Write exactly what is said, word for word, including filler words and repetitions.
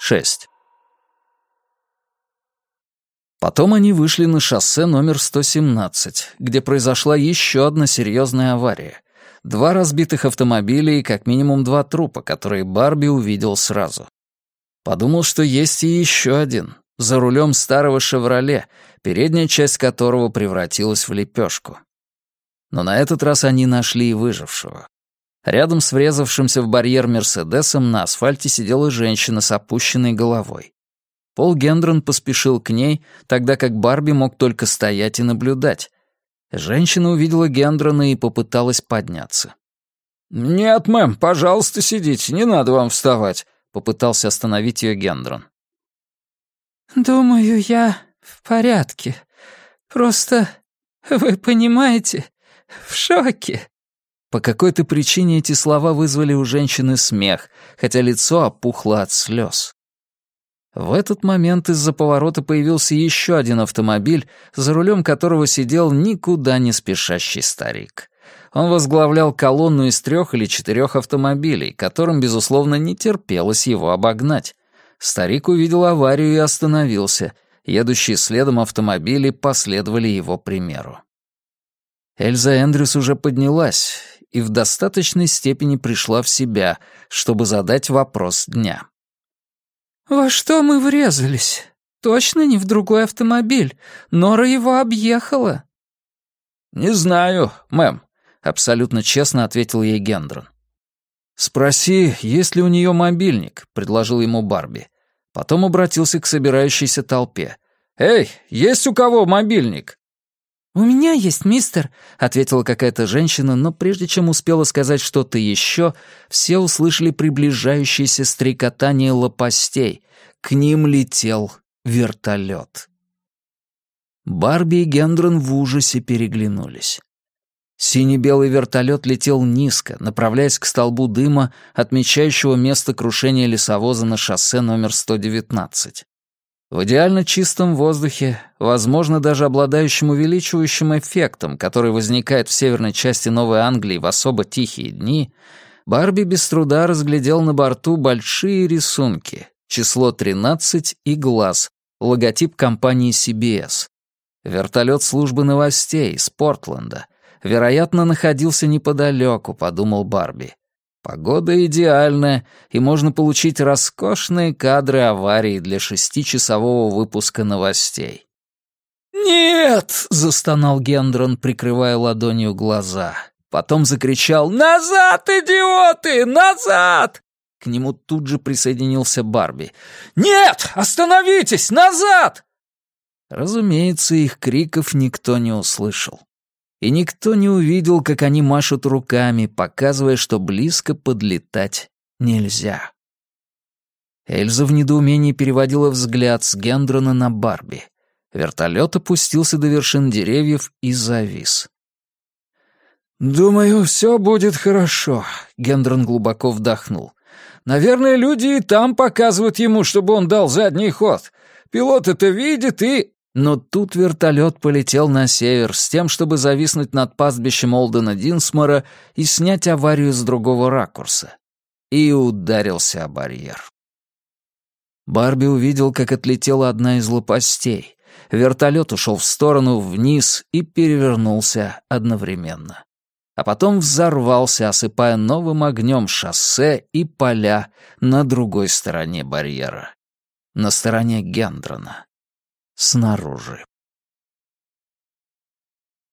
шесть. Потом они вышли на шоссе номер сто семнадцать, где произошла еще одна серьезная авария. Два разбитых автомобиля и как минимум два трупа, которые Барби увидел сразу. Подумал, что есть и еще один, за рулем старого «Шевроле», передняя часть которого превратилась в лепешку. Но на этот раз они нашли и выжившего. Рядом с врезавшимся в барьер «Мерседесом» на асфальте сидела женщина с опущенной головой. Пол Гендрон поспешил к ней, тогда как Барби мог только стоять и наблюдать. Женщина увидела Гендрона и попыталась подняться. «Нет, мэм, пожалуйста, сидите, не надо вам вставать», — попытался остановить ее Гендрон. «Думаю, я в порядке. Просто, вы понимаете, в шоке». По какой-то причине эти слова вызвали у женщины смех, хотя лицо опухло от слез. В этот момент из-за поворота появился еще один автомобиль, за рулем которого сидел никуда не спешащий старик. Он возглавлял колонну из трех или четырех автомобилей, которым, безусловно, не терпелось его обогнать. Старик увидел аварию и остановился. Едущие следом автомобили последовали его примеру. Эльза Эндрюс уже поднялась и в достаточной степени пришла в себя, чтобы задать вопрос дня. «Во что мы врезались? Точно не в другой автомобиль. Нора его объехала». «Не знаю, мэм», — абсолютно честно ответил ей Гендрон. «Спроси, есть ли у нее мобильник», — предложил ему Барби. Потом обратился к собирающейся толпе. «Эй, есть у кого мобильник?» «У меня есть, мистер», — ответила какая-то женщина, но прежде чем успела сказать что-то еще, все услышали приближающееся стрекотание лопастей. К ним летел вертолет. Барби и Гендрон в ужасе переглянулись. Сине-белый вертолет летел низко, направляясь к столбу дыма, отмечающего место крушения лесовоза на шоссе номер сто девятнадцать. В идеально чистом воздухе, возможно, даже обладающем увеличивающим эффектом, который возникает в северной части Новой Англии в особо тихие дни, Барби без труда разглядел на борту большие рисунки, число тринадцать и глаз, логотип компании си би эс. Вертолет службы новостей из Портленда. Вероятно, находился неподалеку, подумал Барби. Погода идеальная, и можно получить роскошные кадры аварии для шестичасового выпуска новостей. «Нет!» — застонал Гендрон, прикрывая ладонью глаза. Потом закричал: «Назад, идиоты! Назад!» К нему тут же присоединился Барби. «Нет! Остановитесь! Назад!» Разумеется, их криков никто не услышал. И никто не увидел, как они машут руками, показывая, что близко подлетать нельзя. Эльза в недоумении переводила взгляд с Гендрона на Барби. Вертолет опустился до вершин деревьев и завис. «Думаю, все будет хорошо», — Гендрон глубоко вдохнул. «Наверное, люди и там показывают ему, чтобы он дал задний ход. Пилот это видит и...» Но тут вертолет полетел на север с тем, чтобы зависнуть над пастбищем Олдена Динсмора и снять аварию с другого ракурса. И ударился о барьер. Барби увидел, как отлетела одна из лопастей. Вертолет ушел в сторону, вниз и перевернулся одновременно. А потом взорвался, осыпая новым огнем шоссе и поля на другой стороне барьера. На стороне Гендрона. Снаружи.